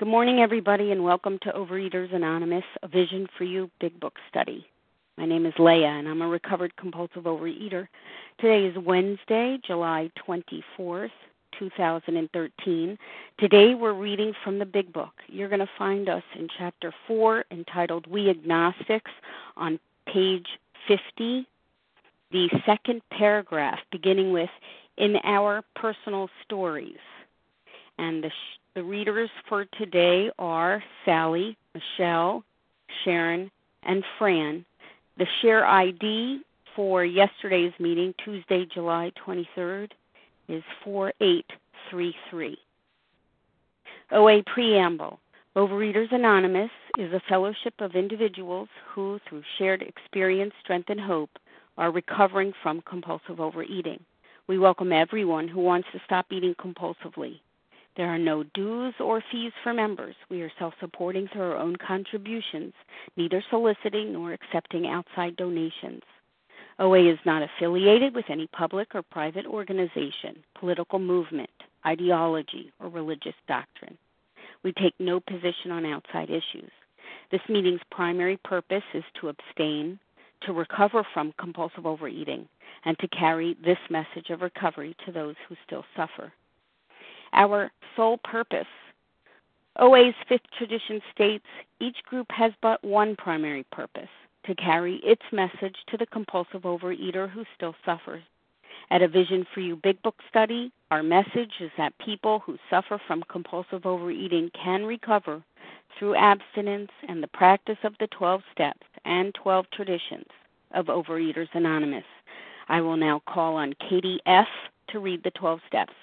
Good morning, everybody, and welcome to Overeaters Anonymous, a Vision for You Big Book Study. My name is Leah, and I'm a recovered compulsive overeater. Today is Wednesday, July 24th, 2013. Today we're reading from the Big Book. You're going to find us in Chapter 4, entitled We Agnostics, on page 50, the second paragraph, beginning with, In Our Personal Stories. And the readers for today are Sally, Michelle, Sharon, and Fran. The share ID for yesterday's meeting, Tuesday, July 23rd, is 4833. OA Preamble. Overeaters Anonymous is a fellowship of individuals who, through shared experience, strength, and hope, are recovering from compulsive overeating. We welcome everyone who wants to stop eating compulsively. There are no dues or fees for members. We are self-supporting through our own contributions, neither soliciting nor accepting outside donations. OA is not affiliated with any public or private organization, political movement, ideology, or religious doctrine. We take no position on outside issues. This meeting's primary purpose is to abstain, to recover from compulsive overeating, and to carry this message of recovery to those who still suffer. Our sole purpose. OA's fifth tradition states each group has but one primary purpose, to carry its message to the compulsive overeater who still suffers. At a Vision for You Big Book Study, our message is that people who suffer from compulsive overeating can recover through abstinence and the practice of the 12 steps and 12 traditions of Overeaters Anonymous. I will now call on Katie F. to read the 12 steps.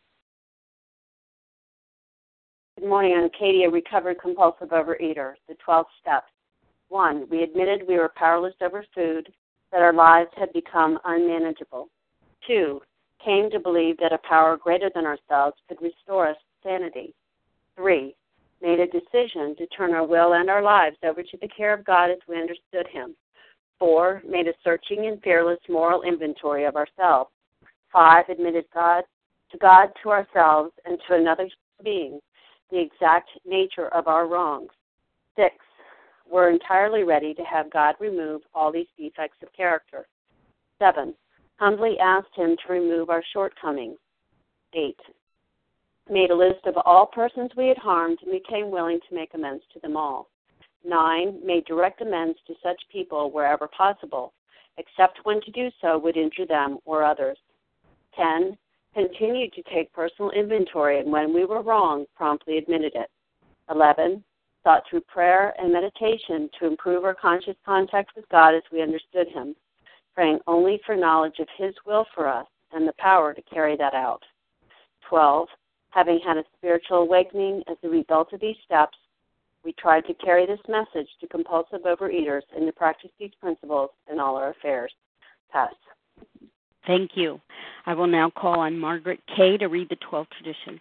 Good morning. I'm Katie, a recovered compulsive overeater. The 12 steps. 1. We admitted we were powerless over food, that our lives had become unmanageable. 2. Came to believe that a power greater than ourselves could restore us to sanity. 3. Made a decision to turn our will and our lives over to the care of God as we understood Him. 4. Made a searching and fearless moral inventory of ourselves. 5. Admitted to ourselves, and to another being, the exact nature of our wrongs. 6. We're entirely ready to have God remove all these defects of character. 7. Humbly asked Him to remove our shortcomings. 8. Made a list of all persons we had harmed and became willing to make amends to them all. 9. Made direct amends to such people wherever possible, except when to do so would injure them or others. 10. Continued to take personal inventory, and when we were wrong, promptly admitted it. 11. Sought through prayer and meditation to improve our conscious contact with God as we understood Him, praying only for knowledge of His will for us and the power to carry that out. 12. Having had a spiritual awakening as a result of these steps, we tried to carry this message to compulsive overeaters and to practice these principles in all our affairs. Pass. Thank you. I will now call on Margaret K. to read the 12 traditions.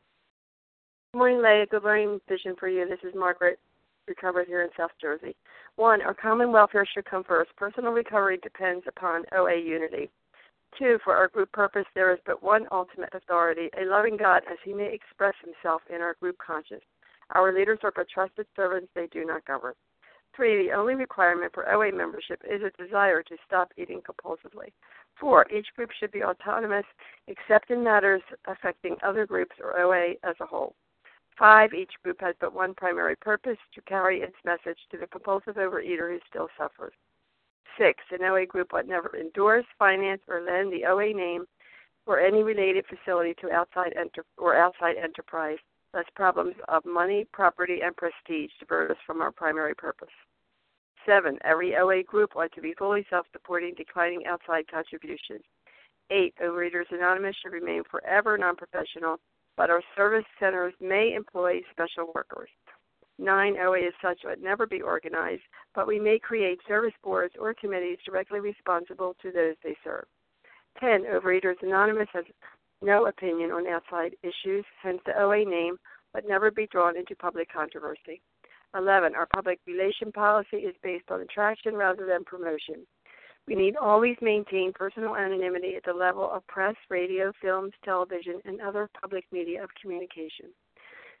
Good morning, Leah. Good morning, Vision for You. This is Margaret, recovered here in South Jersey. 1, our common welfare should come first. Personal recovery depends upon OA unity. 2, for our group purpose, there is but one ultimate authority, a loving God as He may express Himself in our group conscience. Our leaders are but trusted servants, they do not govern. 3, the only requirement for OA membership is a desire to stop eating compulsively. 4, each group should be autonomous except in matters affecting other groups or OA as a whole. 5, each group has but one primary purpose, to carry its message to the compulsive overeater who still suffers. 6, an OA group would never endorse, finance, or lend the OA name or any related facility to outside enterprise, lest problems of money, property, and prestige divert us from our primary purpose. 7, every OA group ought to be fully self-supporting, declining outside contributions. 8, Overeaters Anonymous should remain forever non-professional, but our service centers may employ special workers. 9, OA as such would never be organized, but we may create service boards or committees directly responsible to those they serve. 10, Overeaters Anonymous has no opinion on outside issues, hence the OA name would never be drawn into public controversy. 11, our public relation policy is based on attraction rather than promotion. We need always maintain personal anonymity at the level of press, radio, films, television, and other public media of communication.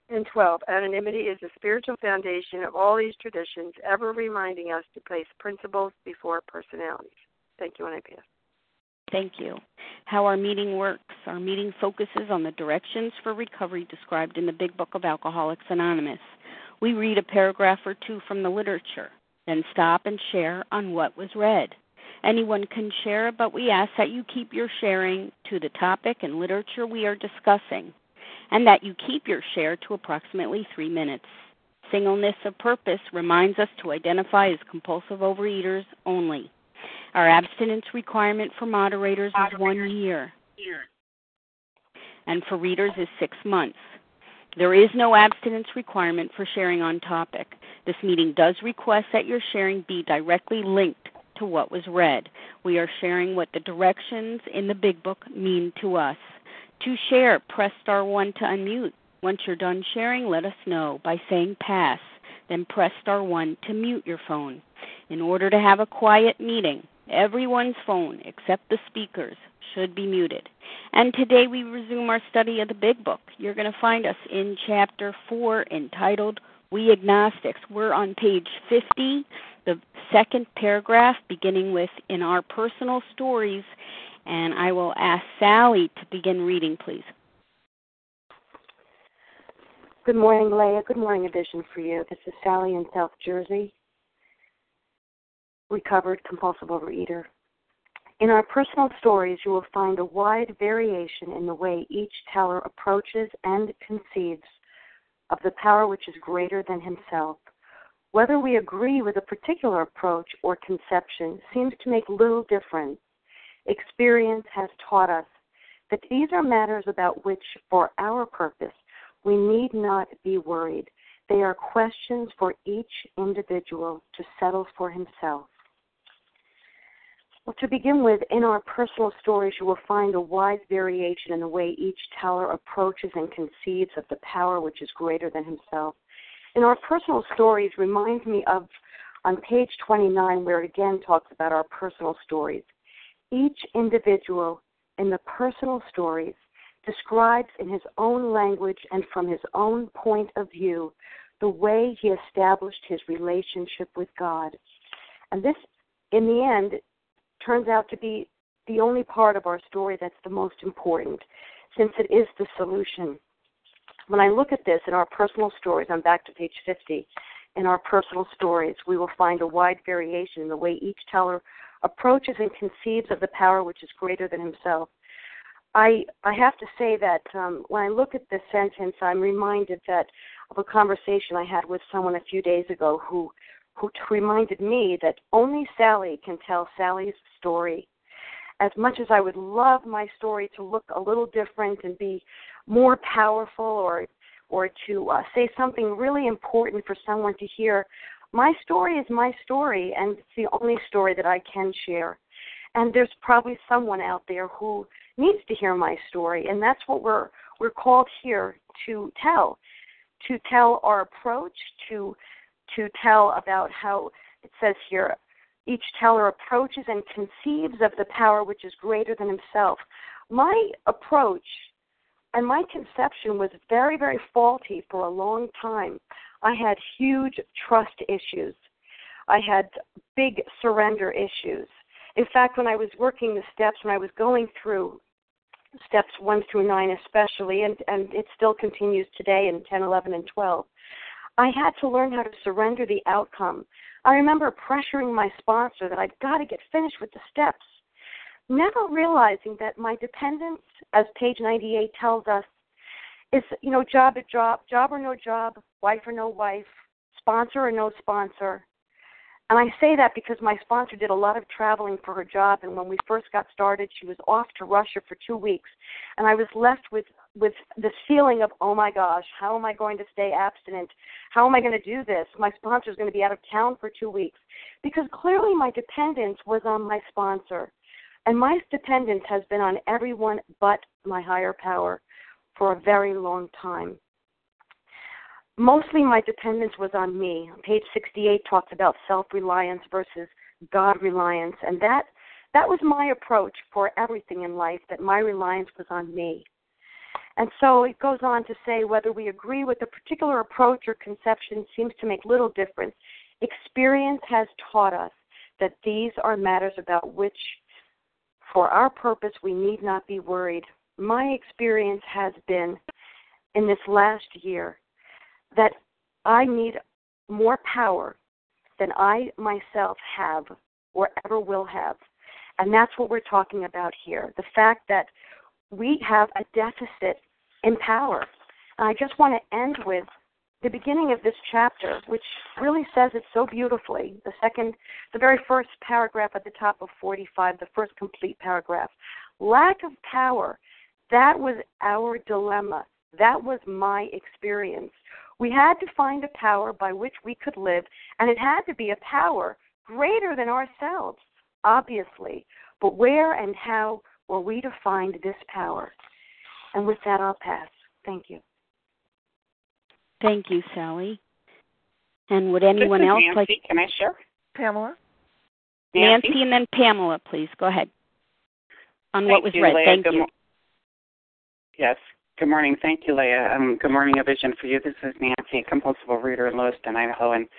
And 12, anonymity is the spiritual foundation of all these traditions, ever reminding us to place principles before personalities. Thank you, and I pass. Thank you. How our meeting works. Our meeting focuses on the directions for recovery described in the Big Book of Alcoholics Anonymous. We read a paragraph or two from the literature, then stop and share on what was read. Anyone can share, but we ask that you keep your sharing to the topic and literature we are discussing, and that you keep your share to approximately 3 minutes. Singleness of purpose reminds us to identify as compulsive overeaters only. Our abstinence requirement for moderators is 1 year, and for readers is 6 months. There is no abstinence requirement for sharing on topic. This meeting does request that your sharing be directly linked to what was read. We are sharing what the directions in the Big Book mean to us. To share, press star 1 to unmute. Once you're done sharing, let us know by saying pass, then press star 1 to mute your phone. In order to have a quiet meeting, everyone's phone, except the speakers, should be muted. And today we resume our study of the Big Book. You're going to find us in Chapter 4 entitled We Agnostics. We're on page 50, the second paragraph, beginning with In Our Personal Stories. And I will ask Sally to begin reading, please. Good morning, Leah. Good morning, Edition for you. This is Sally in South Jersey, recovered compulsive overeater. In our personal stories, you will find a wide variation in the way each teller approaches and conceives of the power which is greater than himself. Whether we agree with a particular approach or conception seems to make little difference. Experience has taught us that these are matters about which, for our purpose, we need not be worried. They are questions for each individual to settle for himself. Well, to begin with, in our personal stories, you will find a wide variation in the way each teller approaches and conceives of the power which is greater than himself. In our personal stories reminds me of, on page 29, where it again talks about our personal stories. Each individual in the personal stories describes in his own language and from his own point of view the way he established his relationship with God. And this, in the end, turns out to be the only part of our story that's the most important, since it is the solution. When I look at this in our personal stories, I'm back to page 50, in our personal stories, we will find a wide variation in the way each teller approaches and conceives of the power which is greater than himself. I have to say that when I look at this sentence, I'm reminded of a conversation I had with someone a few days ago who reminded me that only Sally can tell Sally's story. As much as I would love my story to look a little different and be more powerful or to say something really important for someone to hear, my story is my story, and it's the only story that I can share. And there's probably someone out there who needs to hear my story, and that's what we're called here to tell our approach, to tell about how it says here, each teller approaches and conceives of the power which is greater than himself. My approach and my conception was very, very faulty for a long time. I had huge trust issues. I had big surrender issues. In fact, when I was working the steps, when I was going through steps 1 through 9 especially, and it still continues today in 10, 11, and 12, I had to learn how to surrender the outcome. I remember pressuring my sponsor that I've got to get finished with the steps, never realizing that my dependence, as page 98 tells us, is, job or no job, wife or no wife, sponsor or no sponsor. And I say that because my sponsor did a lot of traveling for her job, and when we first got started, she was off to Russia for 2 weeks, and I was left with this feeling of, oh my gosh, how am I going to stay abstinent? How am I going to do this? My sponsor's going to be out of town for 2 weeks, because clearly my dependence was on my sponsor, and my dependence has been on everyone but my higher power for a very long time. Mostly my dependence was on me. Page 68 talks about self-reliance versus God-reliance, and that was my approach for everything in life, that my reliance was on me. And so it goes on to say whether we agree with a particular approach or conception seems to make little difference. Experience has taught us that these are matters about which, for our purpose, we need not be worried. My experience has been, in this last year, that I need more power than I myself have or ever will have. And that's what we're talking about here, the fact that we have a deficit in power. And I just want to end with the beginning of this chapter, which really says it so beautifully. The very first paragraph at the top of 45, the first complete paragraph. Lack of power, that was our dilemma. That was my experience. We had to find a power by which we could live, and it had to be a power greater than ourselves, obviously. But where and how were we to find this power? And with that, I'll pass. Thank you. Thank you, Sally. And would anyone else Nancy. like? Can I share? Pamela? Nancy and then Pamela, please. Go ahead. On what was read. Leah. Thank you. Yes. Good morning. Thank you, Leah. Good morning, A Vision for You. This is Nancy, compulsive overeater in Lewiston, Idaho. And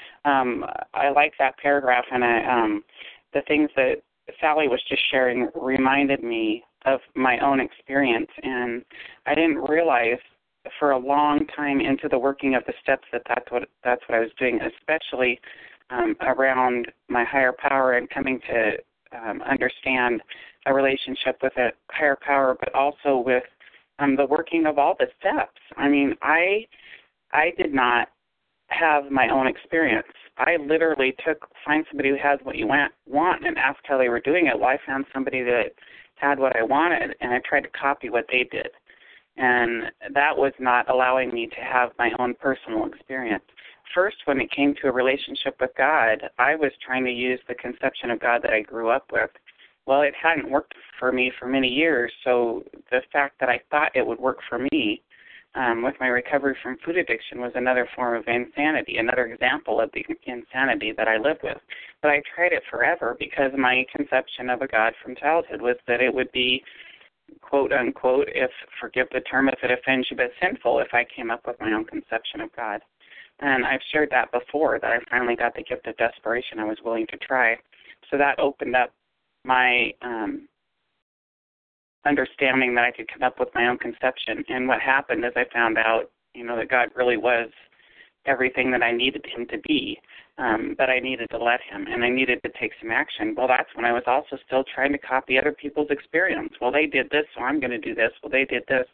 I like that paragraph, and the things that Sally was just sharing reminded me of my own experience. And I didn't realize for a long time into the working of the steps that's what I was doing, especially around my higher power and coming to understand a relationship with a higher power, but also with the working of all the steps. I mean, I did not have my own experience. I literally find somebody who has what you want and ask how they were doing it. Well, I found somebody that had what I wanted, and I tried to copy what they did. And that was not allowing me to have my own personal experience. First, when it came to a relationship with God, I was trying to use the conception of God that I grew up with. Well, it hadn't worked for me for many years, so the fact that I thought it would work for me with my recovery from food addiction was another form of insanity, another example of the insanity that I live with. But I tried it forever because my conception of a God from childhood was that it would be, quote unquote, forgive the term if it offends you, but sinful if I came up with my own conception of God. And I've shared that before, that I finally got the gift of desperation. I was willing to try. So that opened up my understanding that I could come up with my own conception. And what happened is I found out, that God really was everything that I needed him to be, but I needed to let him, and I needed to take some action. Well, that's when I was also still trying to copy other people's experience. Well, they did this, so I'm going to do this. Well, they did this.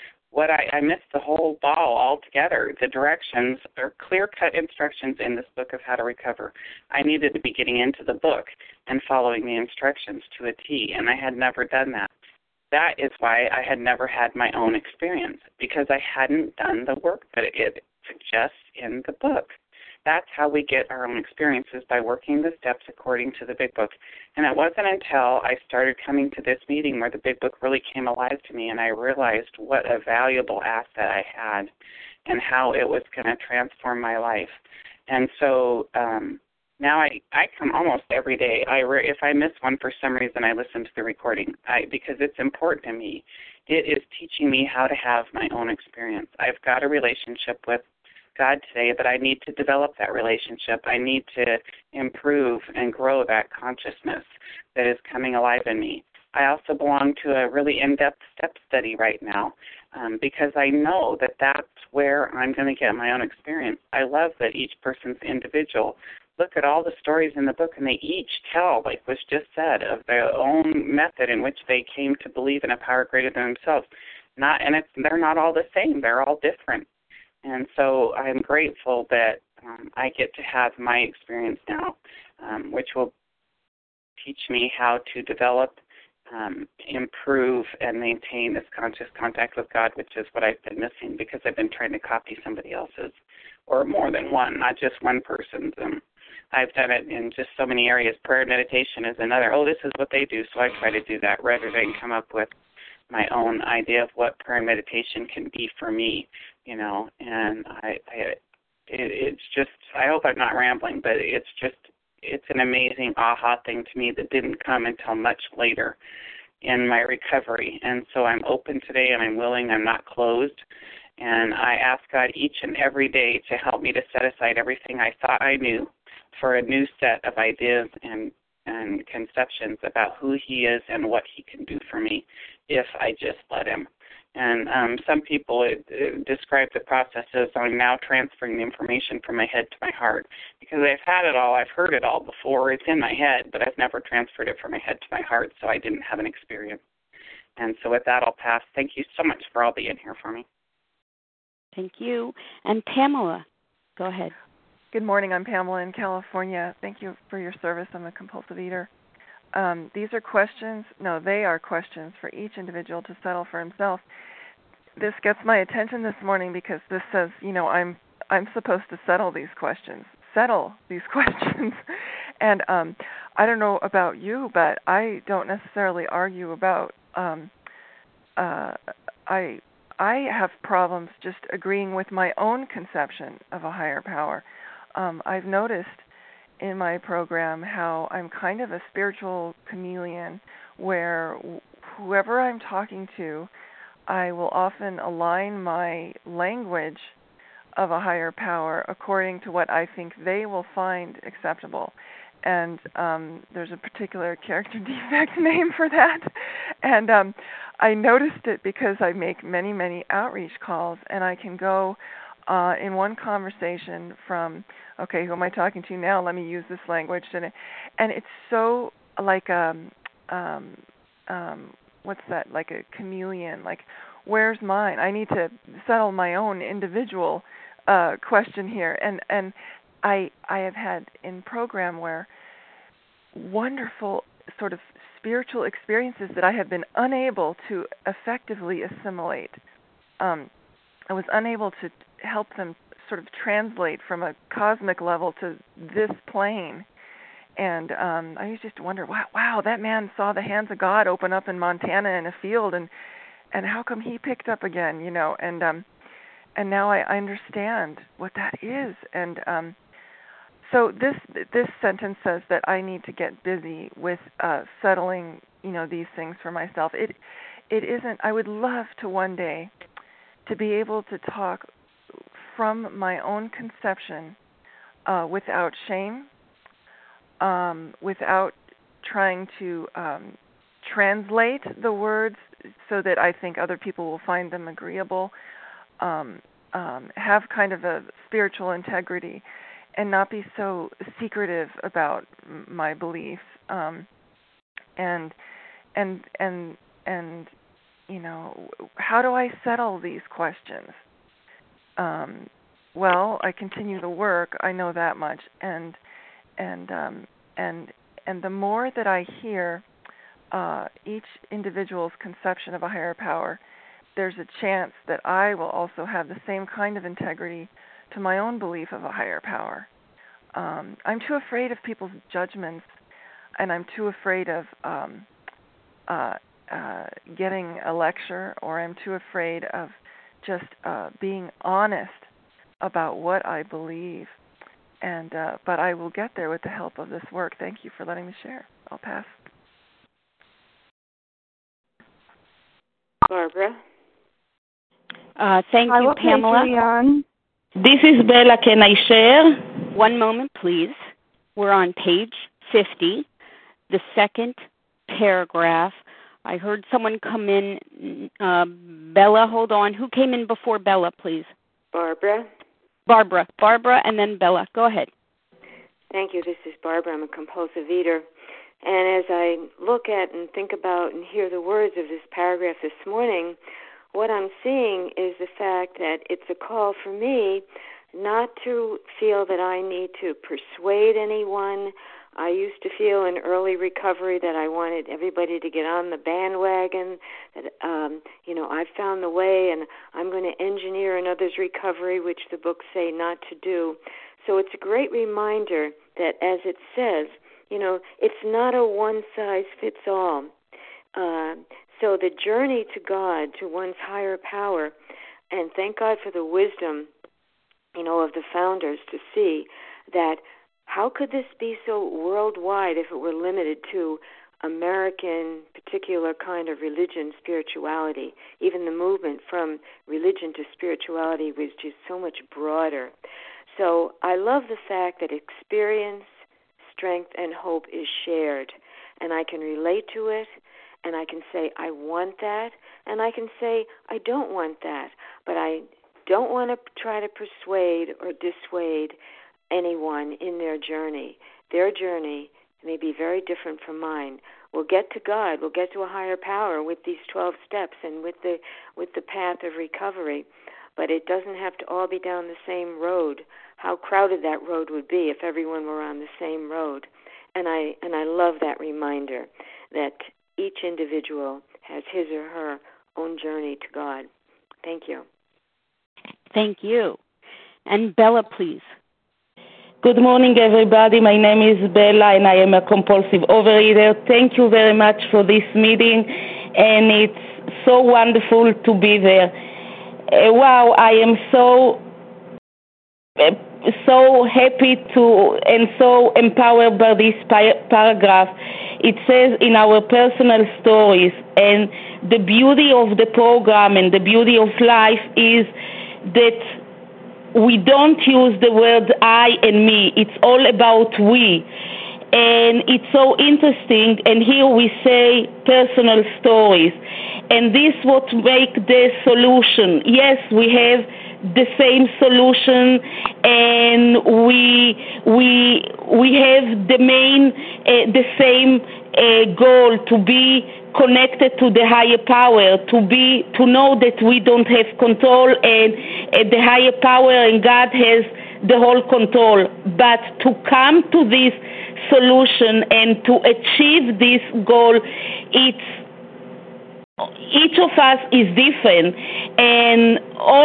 I missed the whole ball altogether. The directions are clear-cut instructions in this book of how to recover. I needed to be getting into the book and following the instructions to a T, and I had never done that. That is why I had never had my own experience, because I hadn't done the work that it suggests in the book. That's how we get our own experiences, by working the steps according to the Big Book. And it wasn't until I started coming to this meeting where the Big Book really came alive to me, and I realized what a valuable asset I had and how it was going to transform my life. And so now I come almost every day. If I miss one for some reason, I listen to the recording because it's important to me. It is teaching me how to have my own experience. I've got a relationship with God today, but I need to develop that relationship. I need to improve and grow that consciousness that is coming alive in me. I also belong to a really in-depth step study right now because I know that that's where I'm going to get my own experience. I love that each person's individual. Look at all the stories in the book, and they each tell, like was just said, of their own method in which they came to believe in a power greater than themselves. They're not all the same. They're all different. And so I'm grateful that I get to have my experience now, which will teach me how to develop, improve, and maintain this conscious contact with God, which is what I've been missing because I've been trying to copy somebody else's, or more than one, not just one person's. I've done it in just so many areas. Prayer and meditation is another. Oh, this is what they do, so I try to do that rather than come up with my own idea of what prayer and meditation can be for me, and it's just, I hope I'm not rambling, but it's an amazing aha thing to me that didn't come until much later in my recovery. And so I'm open today, and I'm willing. I'm not closed. And I ask God each and every day to help me to set aside everything I thought I knew for a new set of ideas and conceptions about who He is and what He can do for me if I just let Him. And some people describe the process as I'm now transferring the information from my head to my heart, because I've had it all, I've heard it all before. It's in my head, but I've never transferred it from my head to my heart, so I didn't have an experience. And so with that, I'll pass. Thank you so much for all being here for me. Thank you. And Pamela, go ahead. Good morning. I'm Pamela in California. Thank you for your service. I'm a compulsive eater. These are questions. No, they are questions for each individual to settle for himself. This gets my attention this morning because this says, I'm supposed to settle these questions. And I don't know about you, but I don't necessarily argue about. I have problems just agreeing with my own conception of a higher power. I've noticed in my program how I'm kind of a spiritual chameleon where whoever I'm talking to, I will often align my language of a higher power according to what I think they will find acceptable. And there's a particular character defect name for that. And I noticed it because I make many, many outreach calls, and I can go in one conversation from, okay, who am I talking to now? Let me use this language. And it's so like what's that, like a chameleon, like, where's mine? I need to settle my own individual question here. And I have had in program where wonderful sort of spiritual experiences that I have been unable to effectively assimilate. I was unable to help them sort of translate from a cosmic level to this plane. And I used just to wonder, wow, that man saw the hands of God open up in Montana in a field, and how come he picked up again, and now I understand what that is. And so this sentence says that I need to get busy with settling, these things for myself. It isn't. I would love to one day to be able to talk from my own conception without shame, without trying to translate the words so that I think other people will find them agreeable, have kind of a spiritual integrity, and not be so secretive about my beliefs, and how do I settle these questions? Well, I continue to work. I know that much, and the more that I hear each individual's conception of a higher power, there's a chance that I will also have the same kind of integrity to my own belief of a higher power. I'm too afraid of people's judgments, and I'm too afraid of getting a lecture, or I'm too afraid of just being honest about what I believe. And but I will get there with the help of this work. Thank you for letting me share. I'll pass. Barbara. Thank you, Pamela. This is Bella. Can I share? One moment, please. We're on page 50, the second paragraph. I heard someone come in. Bella, hold on. Who came in before Bella, please? Barbara, and then Bella. Go ahead. Thank you. This is Barbara. I'm a compulsive eater. And as I look at and think about and hear the words of this paragraph this morning, what I'm seeing is the fact that it's a call for me not to feel that I need to persuade anyone. I used to feel in early recovery that I wanted everybody to get on the bandwagon, that, I've found the way and I'm going to engineer another's recovery, which the books say not to do. So it's a great reminder that, as it says, it's not a one-size-fits-all. So the journey to God, to one's higher power, and thank God for the wisdom, of the founders to see that how could this be so worldwide if it were limited to American particular kind of religion, spirituality. Even the movement from religion to spirituality was just so much broader. So I love the fact that experience, strength, and hope is shared, and I can relate to it, and I can say, I want that, and I can say, I don't want that, but I don't want to try to persuade or dissuade anyone in their journey. Their journey may be very different from mine. We'll get to God, we'll get to a higher power with these 12 steps and with the path of recovery, but it doesn't have to all be down the same road. How crowded that road would be if everyone were on the same road. And I love that reminder that each individual has his or her own journey to God. Thank you. Thank you. And Bella, please. Good morning, everybody. My name is Bella, and I am a compulsive overeater. Thank you very much for this meeting, and it's so wonderful to be there. Wow, I am so happy to and so empowered by this paragraph. It says in our personal stories, and the beauty of the program and the beauty of life is that we don't use the word I and me. It's all about we. And it's so interesting, and here we say personal stories. And this what make the solution. Yes, we have the same solution, and we have the same goal, to be connected to the higher power, to know that we don't have control, and the higher power and God has the whole control. But to come to this solution and to achieve this goal, each of us is different, and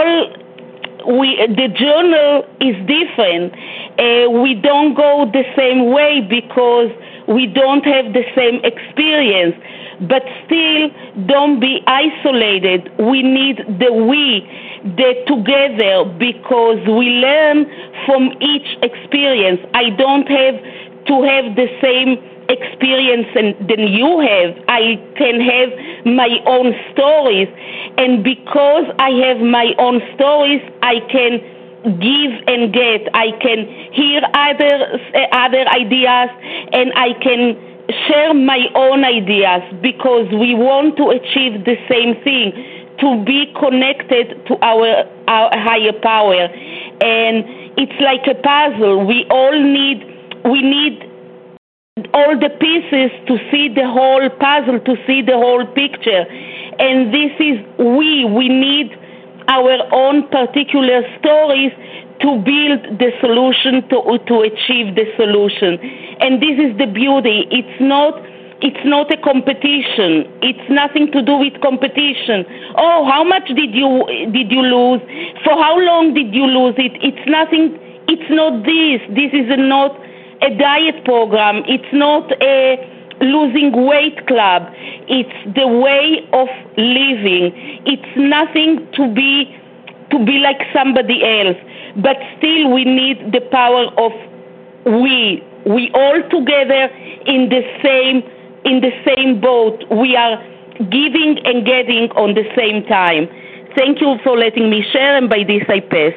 the journal is different. We don't go the same way because we don't have the same experience, but still don't be isolated. We need the together, because we learn from each experience. I don't have to have the same experience than you have. I can have my own stories, and because I have my own stories, I can give and get. I can hear other ideas, and I can share my own ideas, because we want to achieve the same thing, to be connected to our higher power. And it's like a puzzle. We need all the pieces to see the whole puzzle, to see the whole picture. And this is we need our own particular stories to build the solution, to achieve the solution. And this is the beauty. It's not a competition. It's nothing to do with competition. Oh, how much did you lose? For how long did you lose it? It's nothing. It's not this. This is not a diet program. It's not a losing weight club. It's the way of living. It's nothing to be like somebody else. But still, we need the power of we all together in the same boat. We are giving and getting on the same time. Thank you for letting me share, and by this I pass.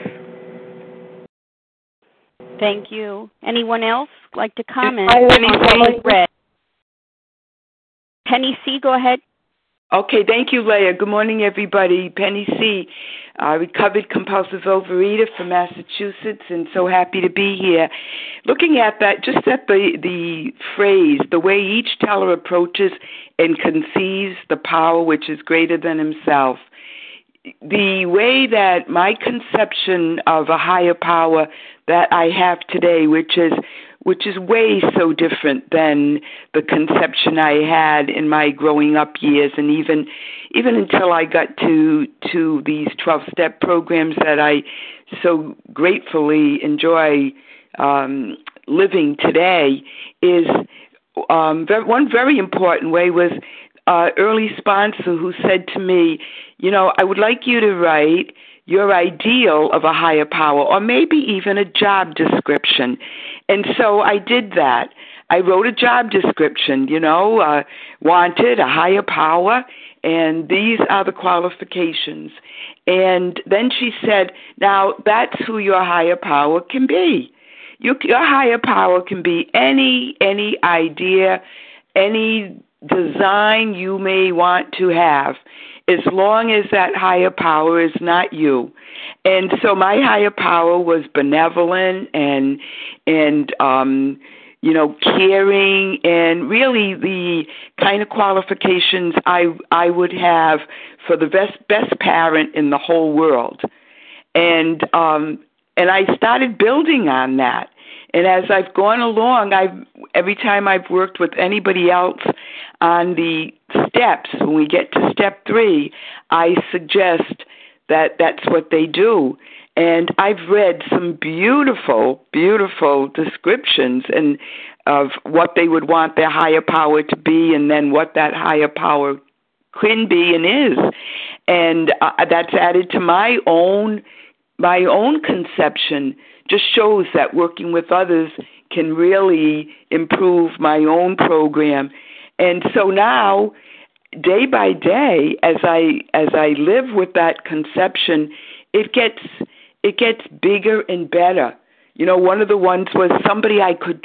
Thank you. Anyone else like to comment? Penny C., go ahead. Okay, thank you, Leah. Good morning, everybody. Penny C., recovered compulsive overeater from Massachusetts, and so happy to be here. Looking at that, just at the phrase, the way each teller approaches and conceives the power which is greater than himself. The way that my conception of a higher power that I have today, which is way so different than the conception I had in my growing up years, and even until I got to these 12-step programs that I so gratefully enjoy living today, is one very important way was early sponsor who said to me, I would like you to write your ideal of a higher power, or maybe even a job description. And so I did that. I wrote a job description, wanted a higher power, and these are the qualifications. And then she said, now that's who your higher power can be. Your higher power can be any idea, any design you may want to have, as long as that higher power is not you. And so my higher power was benevolent and caring, and really the kind of qualifications I would have for the best parent in the whole world. And I started building on that. And as I've gone along, every time I've worked with anybody else on the steps, when we get to step 3, I suggest that that's what they do. And I've read some beautiful, beautiful descriptions and of what they would want their higher power to be, and then what that higher power can be and is. And that's added to my own conception. Just shows that working with others can really improve my own program. And so now, day by day, as I live with that conception, it gets bigger and better. One of the ones was somebody I could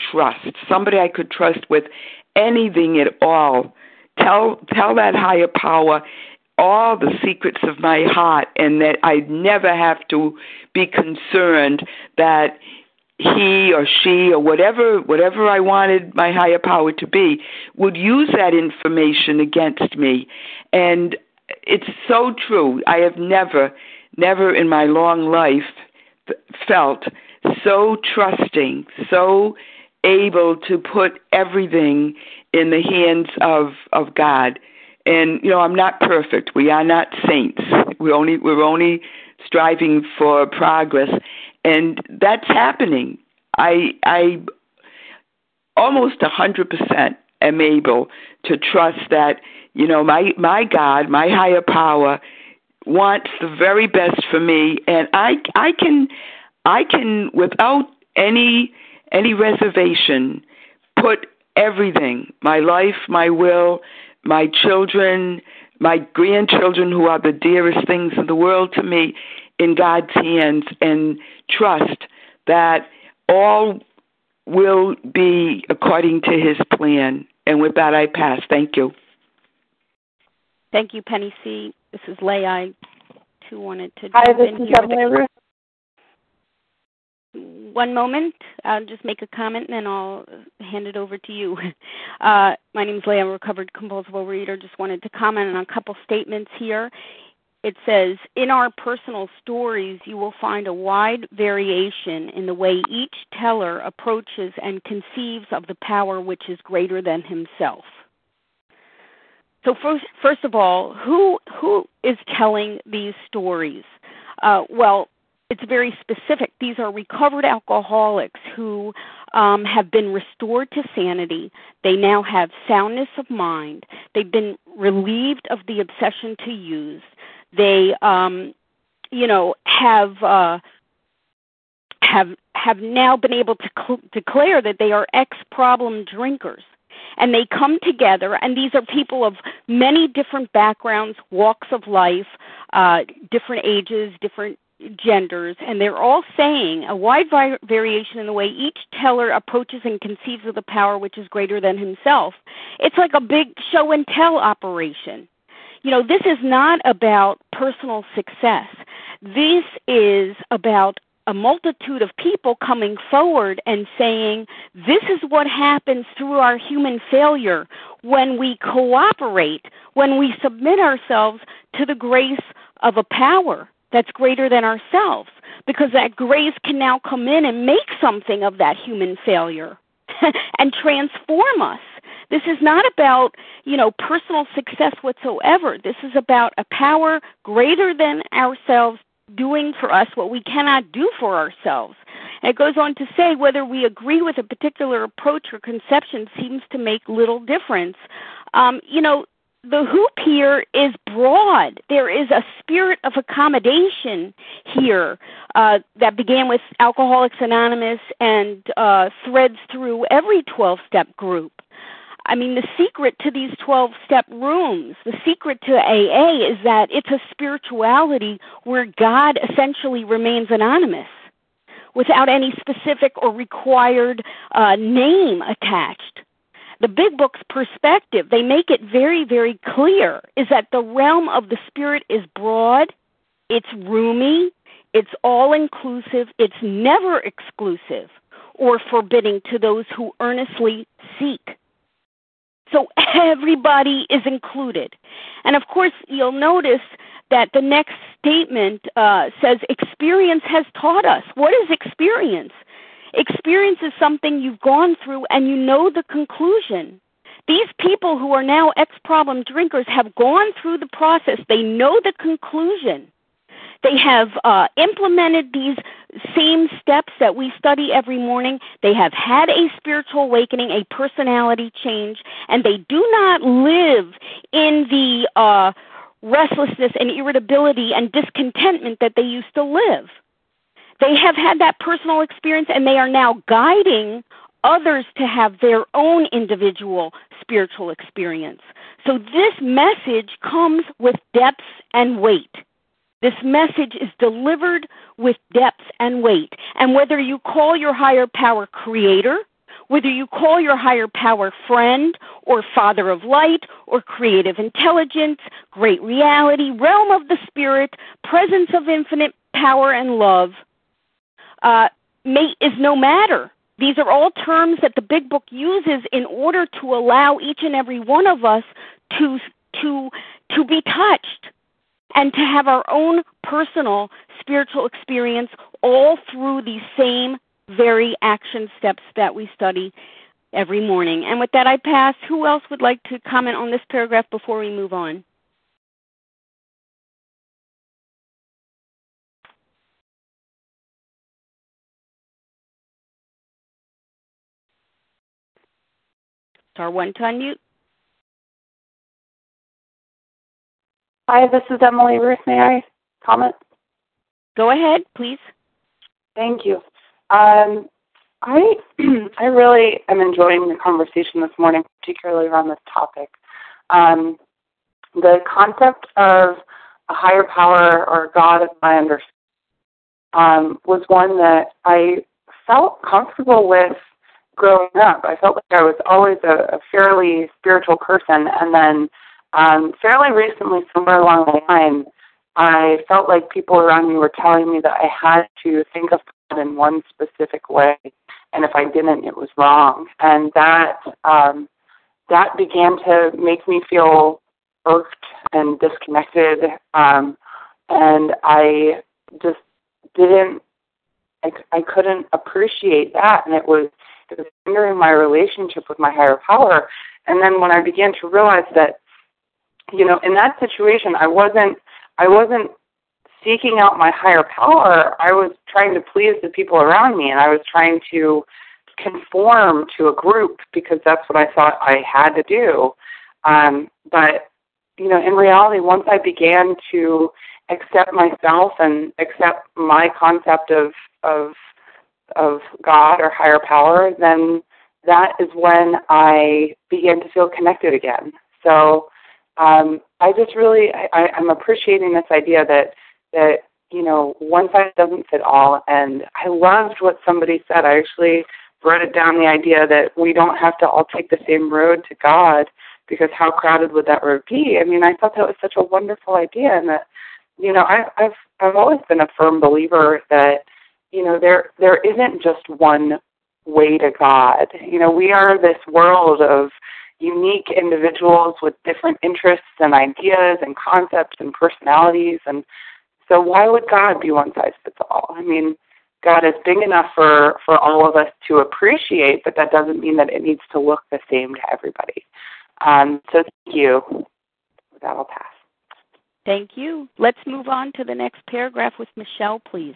trust with anything at all. Tell that higher power all the secrets of my heart, and that I'd never have to be concerned that he or she or whatever I wanted my higher power to be would use that information against me. And it's so true. I have never in my long life felt so trusting, so able to put everything in the hands of God. And I'm not perfect. We are not saints. We're only striving for progress, and that's happening. I almost 100% am able to trust that my God, my higher power, wants the very best for me, and I can without any reservation put everything, my life, my will, my children, my grandchildren, who are the dearest things in the world to me, in God's hands, and trust that all will be according to His plan. And with that, I pass. Thank you. Thank you, Penny C. This is Leigh. I, too, wanted to Hi, jump this in is here. Evelyn Ruth. One moment. I'll just make a comment, and then I'll hand it over to you. My name is Leigh. I'm a recovered compulsive overeater. Just wanted to comment on a couple statements here. It says, in our personal stories, you will find a wide variation in the way each teller approaches and conceives of the power which is greater than himself. So first of all, who is telling these stories? Well, it's very specific. These are recovered alcoholics who have been restored to sanity. They now have soundness of mind. They've been relieved of the obsession to use. They, have now been able to declare that they are ex-problem drinkers. And they come together, and these are people of many different backgrounds, walks of life, different ages, different genders, and they're all saying a wide variation in the way each teller approaches and conceives of the power which is greater than himself. It's like a big show and tell operation. This is not about personal success. This is about a multitude of people coming forward and saying, this is what happens through our human failure when we cooperate, when we submit ourselves to the grace of a power that's greater than ourselves, because that grace can now come in and make something of that human failure and transform us. This is not about, personal success whatsoever. This is about a power greater than ourselves doing for us what we cannot do for ourselves. And it goes on to say whether we agree with a particular approach or conception seems to make little difference. the hoop here is broad. There is a spirit of accommodation here that began with Alcoholics Anonymous and threads through every 12-step group. I mean, the secret to these 12-step rooms, the secret to AA is that it's a spirituality where God essentially remains anonymous without any specific or required name attached. The Big Book's perspective, they make it very, very clear, is that the realm of the spirit is broad, it's roomy, it's all-inclusive, it's never exclusive or forbidding to those who earnestly seek. So everybody is included. And, of course, you'll notice that the next statement says, experience has taught us. What is experience? Experience is something you've gone through and you know the conclusion. These people who are now ex-problem drinkers have gone through the process. They know the conclusion. They have implemented these same steps that we study every morning. They have had a spiritual awakening, a personality change, and they do not live in the restlessness and irritability and discontentment that they used to live. They have had that personal experience, and they are now guiding others to have their own individual spiritual experience. So this message comes with depth and weight. This message is delivered with depth and weight. And whether you call your higher power creator, whether you call your higher power friend or father of light or creative intelligence, great reality, realm of the spirit, presence of infinite power and love, is no matter. These are all terms that the Big Book uses in order to allow each and every one of us to be touched and to have our own personal spiritual experience all through these same very action steps that we study every morning. And with that, I pass. Who else would like to comment on this paragraph before we move on? Star one to unmute. Hi, this is Emily Ruth. May I comment? Go ahead, please. Thank you. I really am enjoying the conversation this morning, particularly around this topic. The concept of a higher power or God, as I understand, was one that I felt comfortable with growing up. I felt like I was always a fairly spiritual person, and then fairly recently, somewhere along the line, I felt like people around me were telling me that I had to think of God in one specific way, and if I didn't, it was wrong. And that began to make me feel irked and disconnected, and I just didn't. I couldn't appreciate that, and it was hindering my relationship with my higher power. And then when I began to realize that, in that situation, I wasn't seeking out my higher power. I was trying to please the people around me, and I was trying to conform to a group because that's what I thought I had to do. But, in reality, once I began to accept myself and accept my concept of God or higher power, then that is when I began to feel connected again. So I just really, I'm appreciating this idea that one size doesn't fit all. And I loved what somebody said. I actually wrote it down, the idea that we don't have to all take the same road to God, because how crowded would that road be? I mean, I thought that was such a wonderful idea, and that, I've always been a firm believer that, there isn't just one way to God. We are this world of unique individuals with different interests and ideas and concepts and personalities, and so why would God be one size fits all? I mean, God is big enough for all of us to appreciate, but that doesn't mean that it needs to look the same to everybody. So thank you. With that, I'll pass. Thank you. Let's move on to the next paragraph with Michelle, please.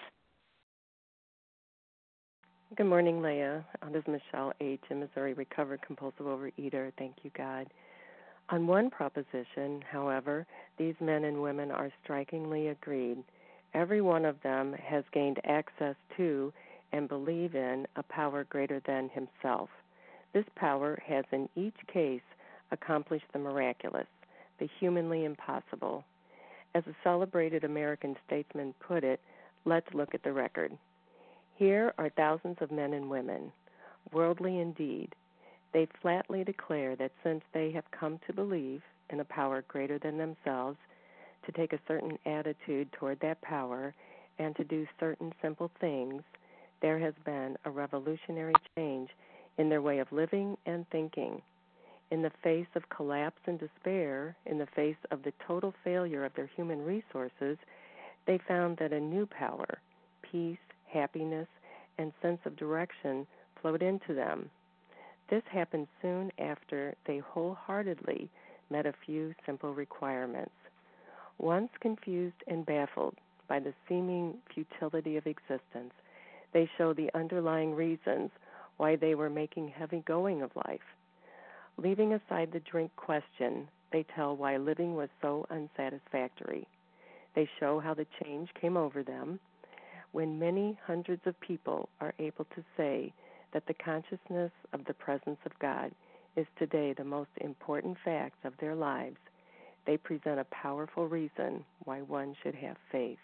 Good morning, Leah. This is Michelle H. in Missouri, recovered compulsive overeater. Thank you, God. On one proposition, however, these men and women are strikingly agreed. Every one of them has gained access to and believe in a power greater than himself. This power has in each case accomplished the miraculous, the humanly impossible. As a celebrated American statesman put it, let's look at the record. Here are thousands of men and women, worldly indeed. They flatly declare that since they have come to believe in a power greater than themselves, to take a certain attitude toward that power, and to do certain simple things, there has been a revolutionary change in their way of living and thinking. In the face of collapse and despair, in the face of the total failure of their human resources, they found that a new power, peace, happiness, and sense of direction flowed into them. This happened soon after they wholeheartedly met a few simple requirements. Once confused and baffled by the seeming futility of existence, they show the underlying reasons why they were making heavy going of life. Leaving aside the drink question, they tell why living was so unsatisfactory. They show how the change came over them. When many hundreds of people are able to say that the consciousness of the presence of God is today the most important fact of their lives, they present a powerful reason why one should have faith.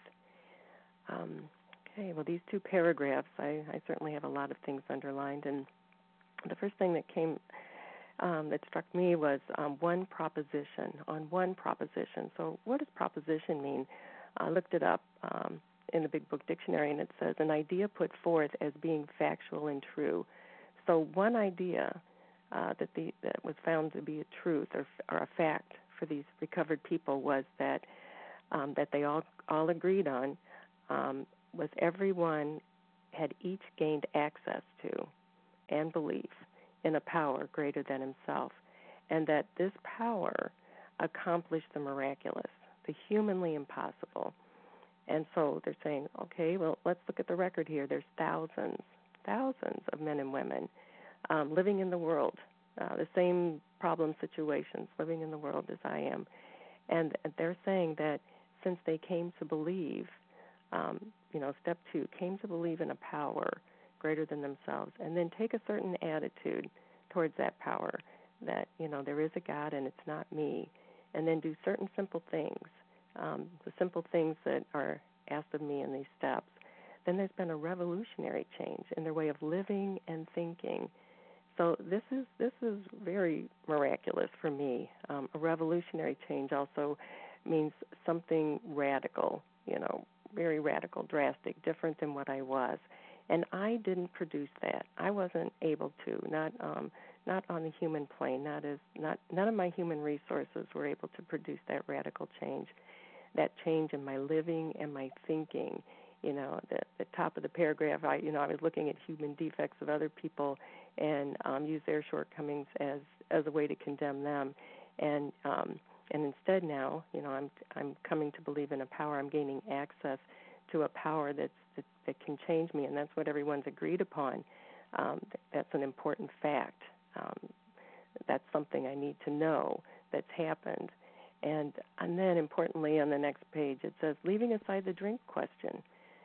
Well, these two paragraphs, I certainly have a lot of things underlined, and the first thing that came that struck me was on one proposition. So what does proposition mean? I looked it up in the Big Book Dictionary, and it says an idea put forth as being factual and true. So one idea that was found to be a truth or a fact for these recovered people was that they all agreed on was everyone had each gained access to and belief in a power greater than himself, and that this power accomplished the miraculous, the humanly impossible. And so they're saying, okay, well, let's look at the record here. There's thousands of men and women living in the world, the same problem situations, living in the world as I am. And they're saying that since they came to believe, step 2, came to believe in a power greater than themselves, and then take a certain attitude towards that power, that, there is a God and it's not me, and then do certain simple things, the simple things that are asked of me in these steps, then there's been a revolutionary change in their way of living and thinking. So this is very miraculous for me. A revolutionary change also means something radical, very radical, drastic, different than what I was. And I didn't produce that. I wasn't able to, not on the human plane, none of my human resources were able to produce that radical change, that change in my living and my thinking. The top of the paragraph, I was looking at human defects of other people and use their shortcomings as a way to condemn them. And instead now, I'm coming to believe in a power. I'm gaining access to a power that can change me, and that's what everyone's agreed upon. That's an important fact. That's something I need to know that's happened. And then importantly on the next page it says, leaving aside the drink question.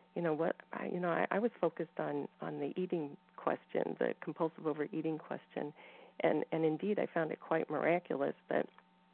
I was focused on the eating question, the compulsive overeating question, and indeed I found it quite miraculous that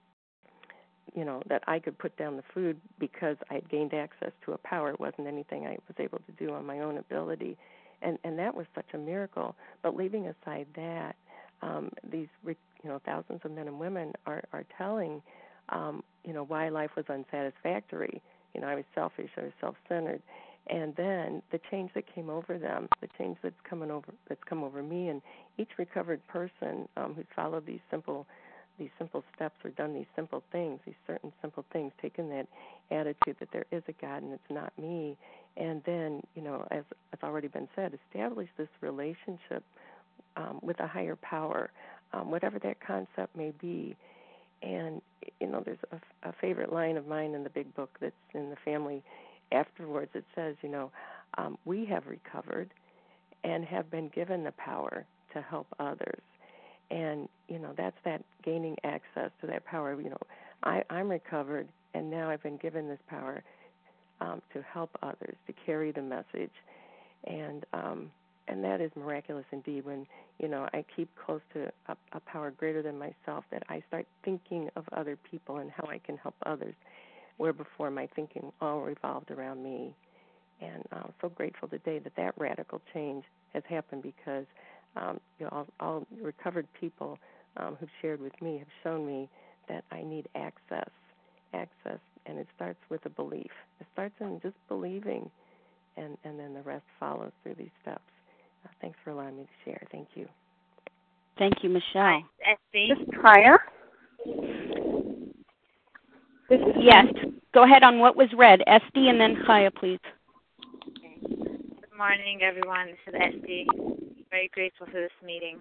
I could put down the food because I had gained access to a power. It wasn't anything I was able to do on my own ability, and that was such a miracle. But leaving aside that, these thousands of men and women are telling why life was unsatisfactory. I was selfish, I was self-centered, and then the change that came over them, the change that's come over me, and each recovered person who's followed these simple steps or done these simple things, these certain simple things, taken that attitude that there is a God and it's not me, and then, as it's already been said, establish this relationship with a higher power, whatever that concept may be. And, there's a favorite line of mine in the Big Book that's in the family afterwards. It says, we have recovered and have been given the power to help others. And, that's that gaining access to that power. I'm recovered, and now I've been given this power to help others, to carry the message. And that is miraculous indeed when, I keep close to a power greater than myself, that I start thinking of other people and how I can help others, where before my thinking all revolved around me. And I'm so grateful today that radical change has happened because, all recovered people who've shared with me have shown me that I need access, and it starts with a belief. It starts in just believing, and then the rest follows through these steps. Thanks for allowing me to share. Thank you. Thank you, Michelle. Esty. This is Kaya. Yes. Go ahead on what was read. Esty and then Kaya, please. Okay. Good morning, everyone. This is Esty. Very grateful for this meeting.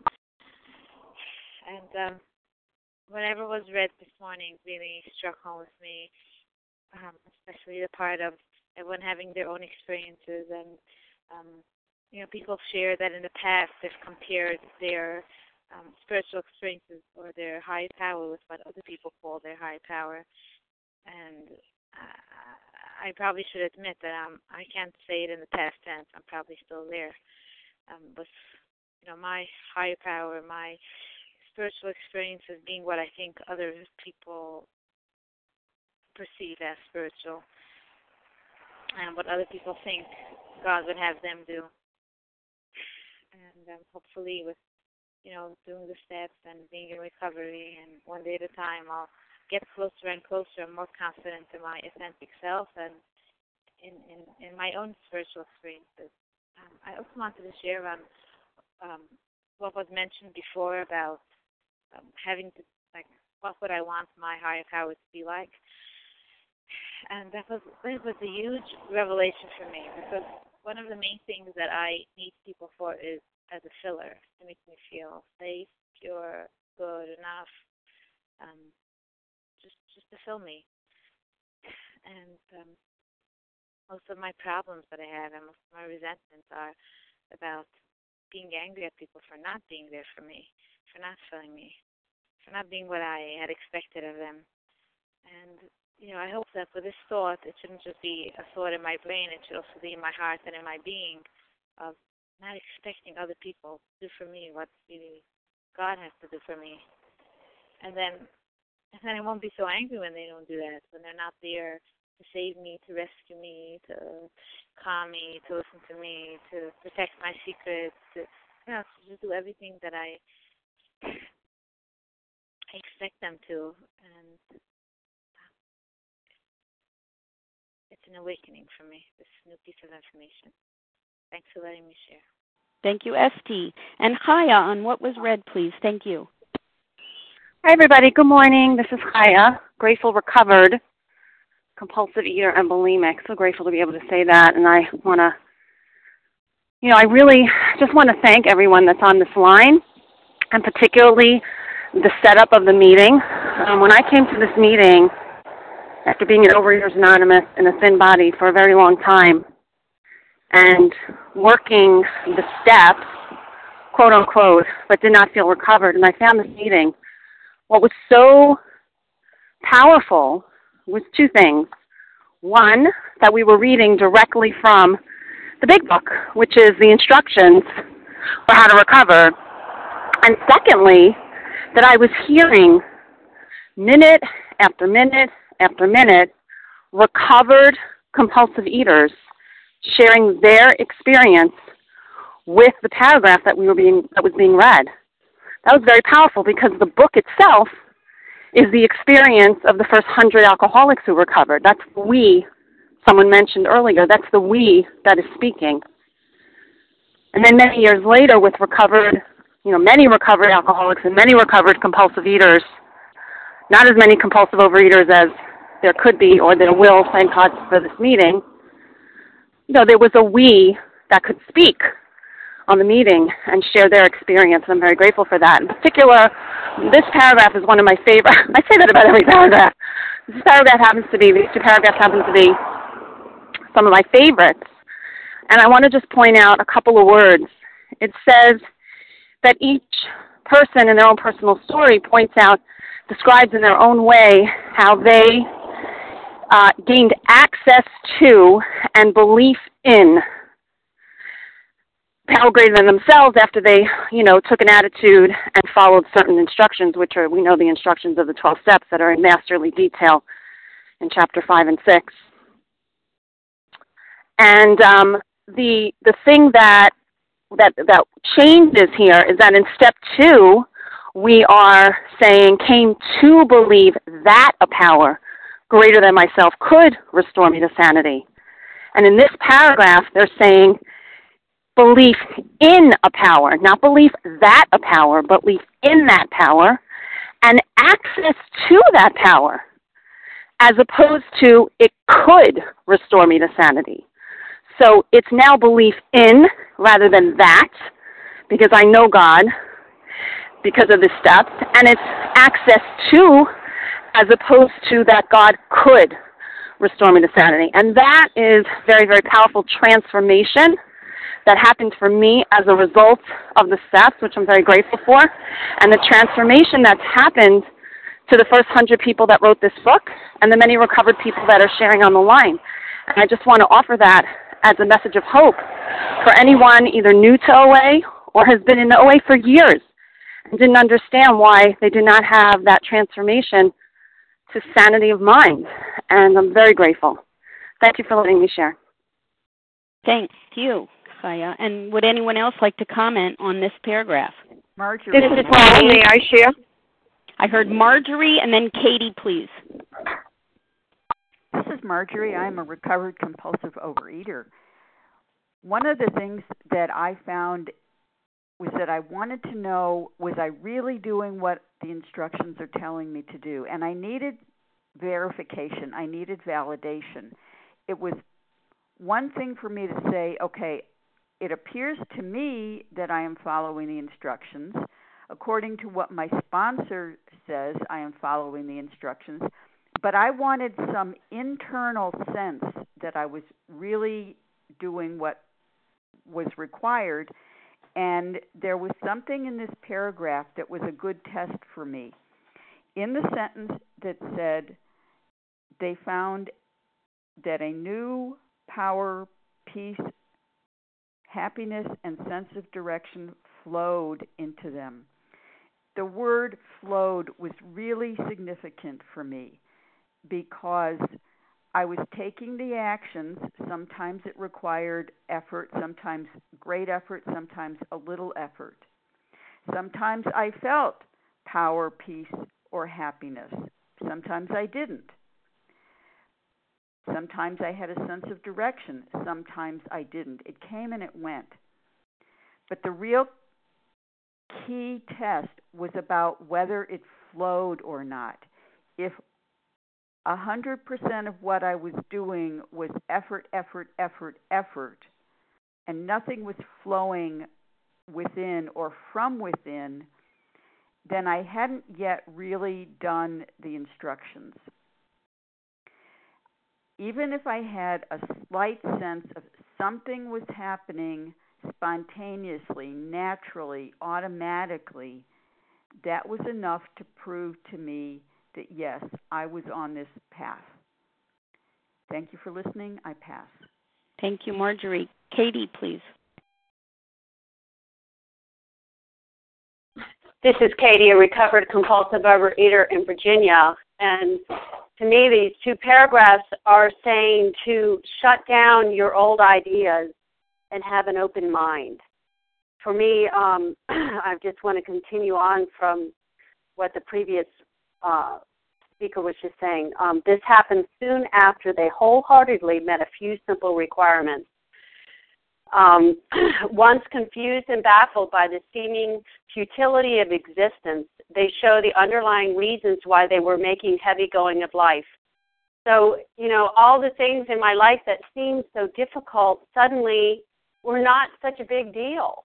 And whatever was read this morning really struck home with me, especially the part of everyone having their own experiences. And, people share that in the past they've compared their spiritual experiences or their high power with what other people call their high power. And I probably should admit that I can't say it in the past tense. I'm probably still there. But, my higher power, my spiritual experiences being what I think other people perceive as spiritual and what other people think God would have them do. And hopefully with, doing the steps and being in recovery and one day at a time, I'll get closer and closer and more confident in my authentic self and in my own spiritual experiences. I also wanted to share on what was mentioned before about having to, what would I want my higher power to be like? And it was a huge revelation for me, because one of the main things that I need people for is as a filler, to make me feel safe, pure, good, enough, just to fill me. And most of my problems that I have and most of my resentments are about being angry at people for not being there for me, for not filling me, for not being what I had expected of them. And, I hope that with this thought, it shouldn't just be a thought in my brain, it should also be in my heart and in my being, of not expecting other people to do for me what really God has to do for me. And then I won't be so angry when they don't do that, when they're not there to save me, to rescue me, to calm me, to listen to me, to protect my secrets, to just do everything that I expect them to. And it's an awakening for me, this new piece of information. Thanks for letting me share. Thank you, Esty. And Chaya, on what was read, please. Thank you. Hi, everybody. Good morning. This is Chaya, grateful, recovered, compulsive eater, and bulimic. So grateful to be able to say that. And I want to, I really just want to thank everyone that's on this line, and particularly the setup of the meeting. When I came to this meeting, after being at Overeaters Anonymous in a thin body for a very long time, and working the steps, quote unquote, but did not feel recovered, and I found this meeting, what was so powerful was two things. One, that we were reading directly from the big book, which is the instructions for how to recover. And secondly, that I was hearing minute after minute after minute recovered compulsive eaters sharing their experience with the paragraph that was being read. That was very powerful, because the book itself is the experience of the first 100 alcoholics who recovered. That's the we someone mentioned earlier. That's the we that is speaking. And then many years later, with many recovered alcoholics and many recovered compulsive eaters, not as many compulsive overeaters as there could be or there will, thank God for this meeting, there was a we that could speak on the meeting and share their experience. I'm very grateful for that. In particular, this paragraph is one of my favorite. I say that about every paragraph. These two paragraphs happen to be some of my favorites. And I want to just point out a couple of words. It says that each person in their own personal story describes in their own way how they gained access to and belief in power greater than themselves after they, took an attitude and followed certain instructions, which are, we know the instructions of the 12 steps that are in masterly detail in chapter 5 and 6. And the thing that changes here is that in step 2, we are saying, came to believe that a power greater than myself could restore me to sanity. And in this paragraph, they're saying belief in a power, not belief that a power, but belief in that power and access to that power, as opposed to it could restore me to sanity. So it's now belief in rather than that, because I know God because of the steps, and it's access to as opposed to that God could restore me to sanity. And that is very, very powerful transformation that happened for me as a result of the steps, which I'm very grateful for, and the transformation that's happened to the first 100 people that wrote this book and the many recovered people that are sharing on the line. And I just want to offer that as a message of hope for anyone either new to OA or has been in OA for years and didn't understand why they did not have that transformation to sanity of mind. And I'm very grateful. Thank you for letting me share. Thank you, Chaya. And would anyone else like to comment on this paragraph? Marjorie. This is Paul. May I share? I heard Marjorie and then Katie, please. This is Marjorie. I'm a recovered compulsive overeater. One of the things that I found was that I wanted to know, was I really doing what the instructions are telling me to do? And I needed verification. I needed validation. It was one thing for me to say, okay, it appears to me that I am following the instructions. According to what my sponsor says, I am following the instructions. But I wanted some internal sense that I was really doing what was required. And there was something in this paragraph that was a good test for me. In the sentence that said, they found that a new power, peace, happiness, and sense of direction flowed into them. The word flowed was really significant for me because I was taking the actions. Sometimes it required effort, sometimes great effort, sometimes a little effort. Sometimes I felt power, peace, or happiness. Sometimes I didn't. Sometimes I had a sense of direction. Sometimes I didn't. It came and it went. But the real key test was about whether it flowed or not. If 100% of what I was doing was effort, and nothing was flowing within or from within, then I hadn't yet really done the instructions. Even if I had a slight sense of something was happening spontaneously, naturally, automatically, that was enough to prove to me that, yes, I was on this path. Thank you for listening. I pass. Thank you, Marjorie. Katie, please. This is Katie, a recovered compulsive overeater in Virginia. And to me, these two paragraphs are saying to shut down your old ideas and have an open mind. For me, I just want to continue on from what the previous speaker was just saying. This happened soon after they wholeheartedly met a few simple requirements. Once confused and baffled by the seeming futility of existence, they show the underlying reasons why they were making heavy going of life. So, all the things in my life that seemed so difficult suddenly were not such a big deal.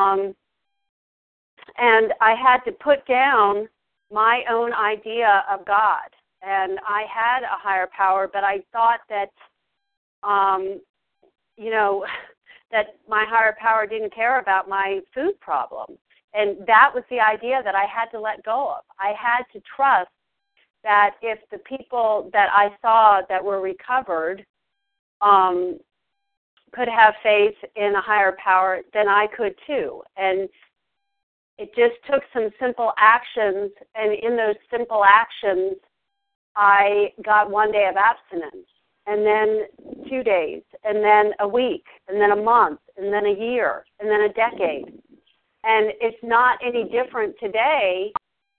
And I had to put down my own idea of God. And I had a higher power, but I thought that, that my higher power didn't care about my food problem. And that was the idea that I had to let go of. I had to trust that if the people that I saw that were recovered could have faith in a higher power, then I could too. And it just took some simple actions, and in those simple actions, I got 1 day of abstinence, and then 2 days, and then a week, and then a month, and then a year, and then a decade. And it's not any different today,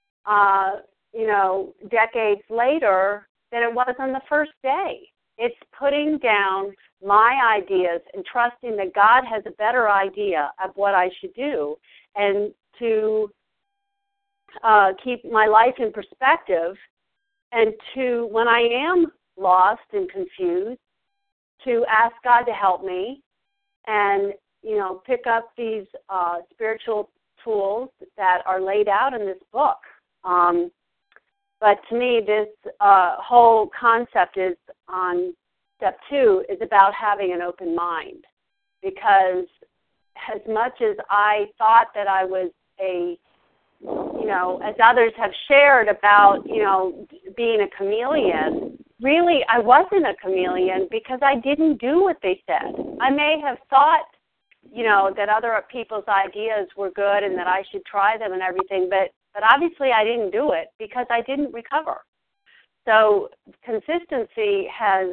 decades later, than it was on the first day. It's putting down my ideas and trusting that God has a better idea of what I should do, and to keep my life in perspective, and to, when I am lost and confused, to ask God to help me and, pick up these spiritual tools that are laid out in this book. But to me, this whole concept is on step 2 is about having an open mind, because as much as I thought that I was as others have shared about, being a chameleon, really I wasn't a chameleon because I didn't do what they said. I may have thought, that other people's ideas were good and that I should try them and everything, but obviously I didn't do it because I didn't recover. So consistency has,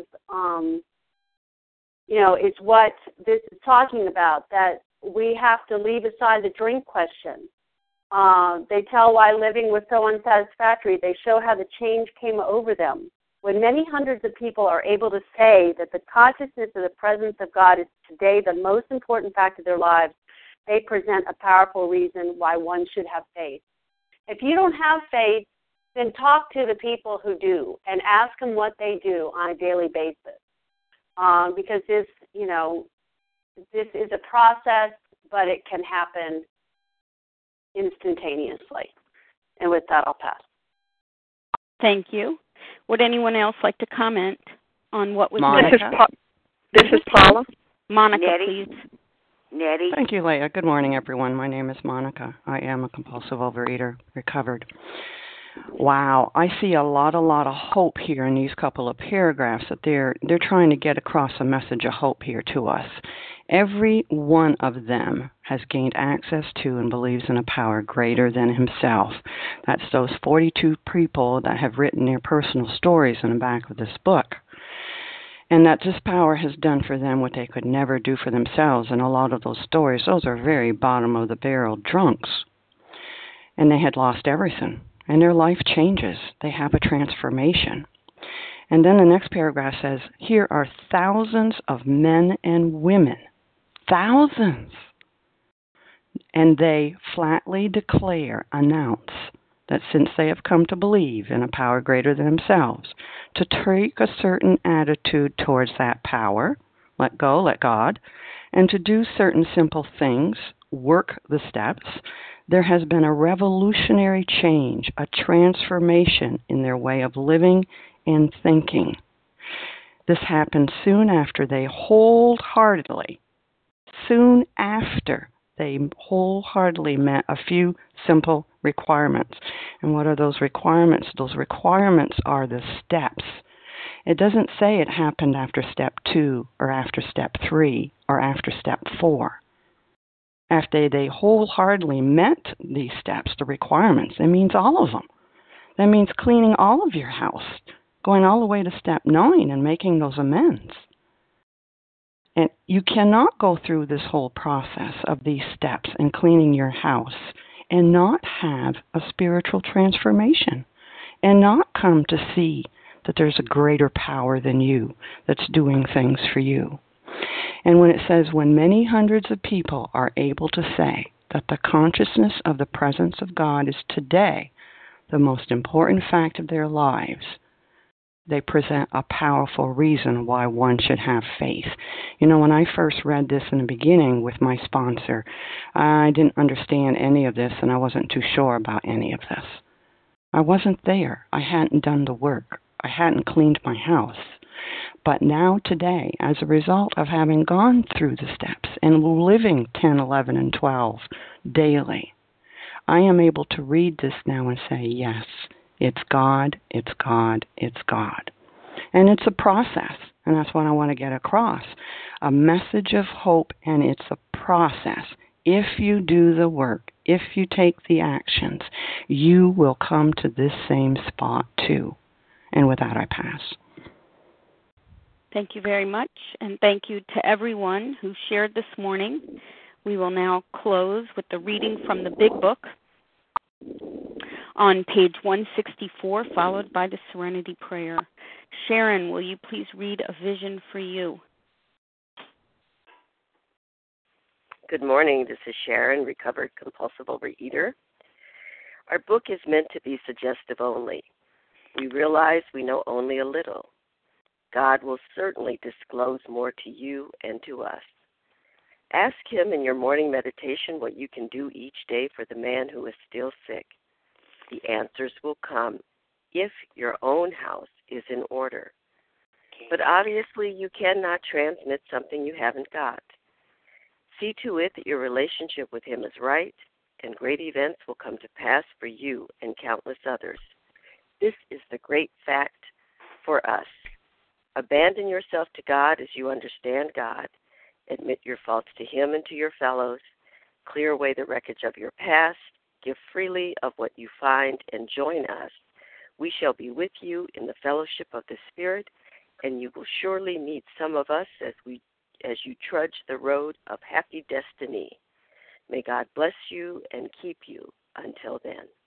is what this is talking about, that we have to leave aside the drink question. They tell why living was so unsatisfactory. They show how the change came over them. When many hundreds of people are able to say that the consciousness of the presence of God is today the most important fact of their lives, they present a powerful reason why one should have faith. If you don't have faith, then talk to the people who do and ask them what they do on a daily basis. Because this is a process, but it can happen instantaneously. And with that, I'll pass. Thank you. Would anyone else like to comment on what was Monica? This is Paula. Monica, Nettie. please. Nettie. Thank you, Leah. Good morning, everyone. My name is Monica. I am a compulsive overeater, recovered. Wow, I see a lot of hope here in these couple of paragraphs, that they're trying to get across a message of hope here to us. Every one of them has gained access to and believes in a power greater than himself. That's those 42 people that have written their personal stories in the back of this book. And that this power has done for them what they could never do for themselves. And a lot of those stories, those are very bottom of the barrel drunks. And they had lost everything. And their life changes. They have a transformation. And then the next paragraph says, here are thousands of men and women. Thousands. And they flatly announce that since they have come to believe in a power greater than themselves, to take a certain attitude towards that power, let go, let God, and to do certain simple things, work the steps, there has been a revolutionary change, a transformation in their way of living and thinking. This happened soon after they wholeheartedly met a few simple requirements. And what are those requirements? Those requirements are the steps. It doesn't say it happened after step 2 or after step 3 or after step 4. After they wholeheartedly met these steps, the requirements, it means all of them. That means cleaning all of your house, going all the way to step 9 and making those amends. And you cannot go through this whole process of these steps and cleaning your house and not have a spiritual transformation and not come to see that there's a greater power than you that's doing things for you. And when it says, when many hundreds of people are able to say that the consciousness of the presence of God is today the most important fact of their lives, they present a powerful reason why one should have faith. When I first read this in the beginning with my sponsor, I didn't understand any of this, and I wasn't too sure about any of this. I wasn't there. I hadn't done the work. I hadn't cleaned my house. But now today, as a result of having gone through the steps and living 10, 11, and 12 daily, I am able to read this now and say, yes, it's God, it's God, it's God. And it's a process, and that's what I want to get across. A message of hope, and it's a process. If you do the work, if you take the actions, you will come to this same spot too. And with that, I pass. Thank you very much, and thank you to everyone who shared this morning. We will now close with the reading from the Big Book on page 164, followed by the Serenity Prayer. Sharon, will you please read A Vision for You? Good morning. This is Sharon, recovered compulsive overeater. Our book is meant to be suggestive only. We realize we know only a little. God will certainly disclose more to you and to us. Ask Him in your morning meditation what you can do each day for the man who is still sick. The answers will come if your own house is in order. But obviously you cannot transmit something you haven't got. See to it that your relationship with Him is right, and great events will come to pass for you and countless others. This is the great fact for us. Abandon yourself to God as you understand God. Admit your faults to Him and to your fellows. Clear away the wreckage of your past. Give freely of what you find and join us. We shall be with you in the fellowship of the Spirit, and you will surely meet some of us as you trudge the road of happy destiny. May God bless you and keep you until then.